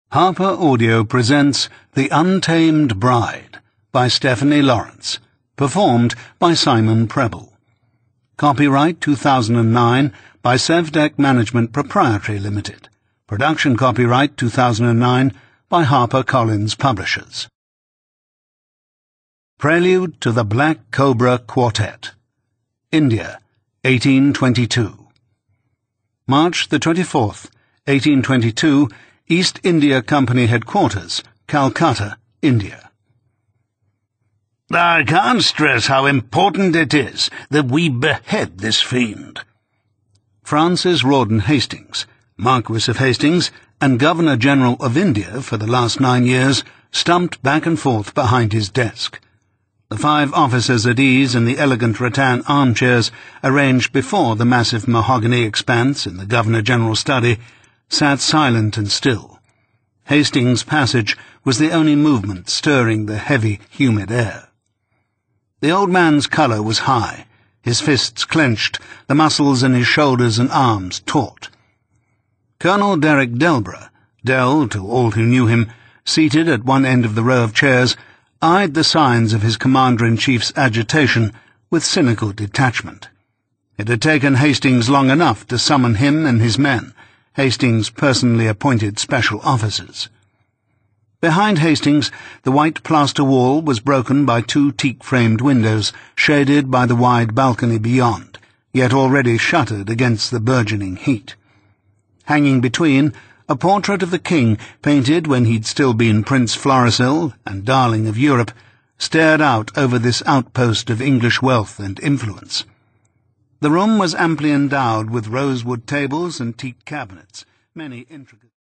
Harper Audio presents The Untamed Bride by Stephanie Lawrence, performed by Simon Preble. Copyright 2009 by Sevdek Management Proprietary Limited. Production copyright 2009 by HarperCollins Publishers. Prelude to the Black Cobra Quartet. India, 1822. March the 24th, 1822, East India Company Headquarters, Calcutta, India. I can't stress how important it is that we behead this fiend. Francis Rawdon Hastings, Marquis of Hastings and Governor-General of India for the last 9 years, stumped back and forth behind his desk. The 5 officers at ease in the elegant rattan armchairs arranged before the massive mahogany expanse in the Governor-General's study sat silent and still. Hastings' passage was the only movement stirring the heavy, humid air. The old man's colour was high, his fists clenched, the muscles in his shoulders and arms taut. Colonel Derek Delborough, Dell to all who knew him, seated at one end of the row of chairs, eyed the signs of his commander-in-chief's agitation with cynical detachment. It had taken Hastings long enough to summon him and his men, Hastings' personally appointed special officers. Behind Hastings, the white plaster wall was broken by 2 teak-framed windows, shaded by the wide balcony beyond, yet already shuttered against the burgeoning heat. Hanging between, a portrait of the king, painted when he'd still been Prince Florizel and darling of Europe, stared out over this outpost of English wealth and influence. The room was amply endowed with rosewood tables and teak cabinets, many intricate